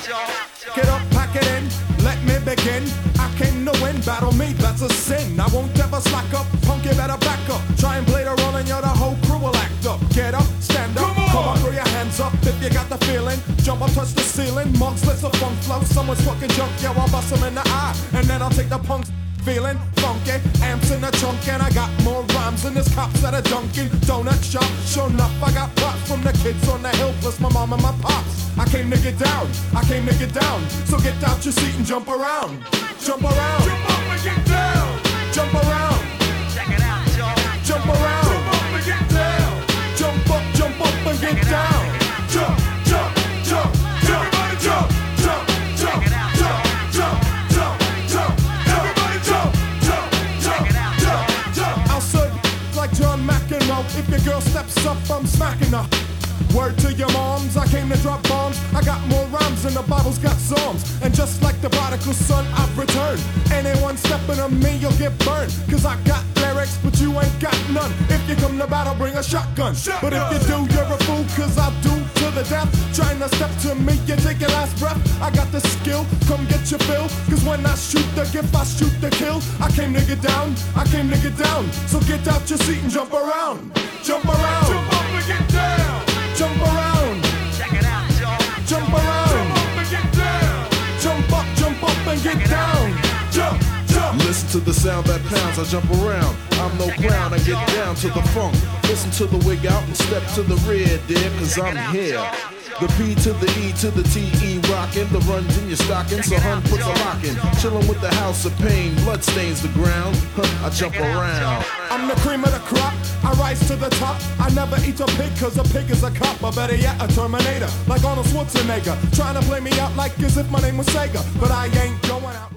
Get up, pack it in, let me begin. I came to win, battle me, that's a sin. I won't ever slack up, punk, you better back up. Try and play the role and you're the whole crew will act up. Get up, stand up, come on, throw your hands up if you got the feeling. Jump up, touch the ceiling, monks, let's a funk flow. Someone's fucking junk, yo, I'll bust them in the eye. And then I'll take the punks. Feeling funky, amps in the trunk, and I got more rhymes than this cops at a Dunkin' Donut shop. Sure enough, I got props from the kids on the hill, plus my mom and my pops. I came to get down, I came to get down. So get out your seat and jump around. Jump around. Jump up and get down. Jump around. Check it out, y'all. Jump around. Jump up and get down. Jump up and get down. Jump, jump, jump, jump, Everybody jump, jump, jump, Check it out, jump, jump, jump, jump. Everybody jump. I'll serve you like John McEnroe. If your girl steps up, I'm smacking her. Word to your moms, I came to drop bombs. I got more rhymes than the Bible's got psalms. And just like the prodigal son, I've returned. Anyone stepping on me, you'll get burned. Cause I got lyrics, but you ain't got none. If you come to battle, bring a shotgun. But if you do, you're a fool, cause I'll do to the death. Trying to step to me, you take your last breath. I got the skill, come get your fill. Cause when I shoot the gift, I shoot the kill. I came to get down, I came to get down. So get out your seat and jump around. Jump around. Jump up and get down. Jump around. Check it out, y'all. Jump around. Jump up and get down. Jump up and get down. Jump, jump. Listen to the sound that pounds, I jump around. I'm no clown, I get down to the funk. Listen to the wig out and step to the rear, dear, cause I'm here. The P to the E to the T-E rockin'. The runs in your stocking, so hun puts a lock in. Chillin' with the house of pain, blood stains the ground. I jump around. I'm the cream of the crop, I rise to the top. I never eat a pig cause a pig is a cop. Or better yet, a Terminator, like Arnold Schwarzenegger. Trying to play me out like as if my name was Sega. But I ain't going out.